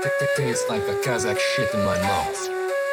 Tastes like a Kazakh shit in my mouth.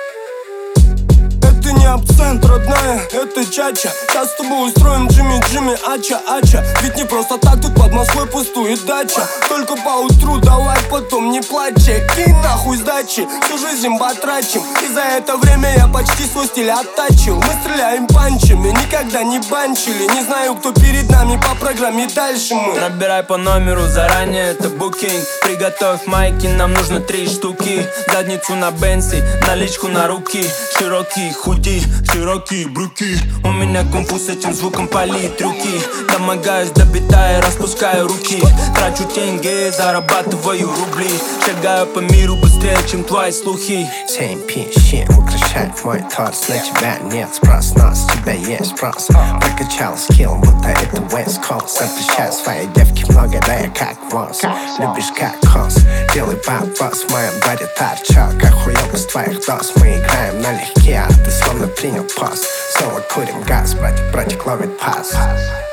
Это не абсент, родная, это чача. Сейчас с тобой устроим Джимми, ача. Ведь не просто так тут под Москвой пустует дача. Только по утру давай потом не плачь. Кинь нахуй сдачи, всю жизнь потрачим. И за это время я почти свой стиль оттачил. Мы стреляем панчами, никогда не банчили. Не знаю, кто перед нами по программе, дальше мы. Набирай по номеру заранее, это букинг. Приготовь майки, нам нужно 3 штуки. Задницу на Бенси, наличку на руки. Широкий худи, широкие брюки. У меня кунг-фу с этим звуком пали трюки. Домогаюсь до бита и распускаю руки. Трачу деньги, зарабатываю рубли. Шагаю по миру быстрее, чем твои слухи. 7 пищи украшает мой торс. На тебя нет спрос, но с тебя есть спрос. Прокачал скилл, будто это West Coast. Запрещаю своей девке много, да я как воз. Любишь как хос, делай бабос. В моем баре торчок, охуел без твоих доз. Мы играем налегке, а ты словно принял пост. Снова курим газ, братик ловит пас.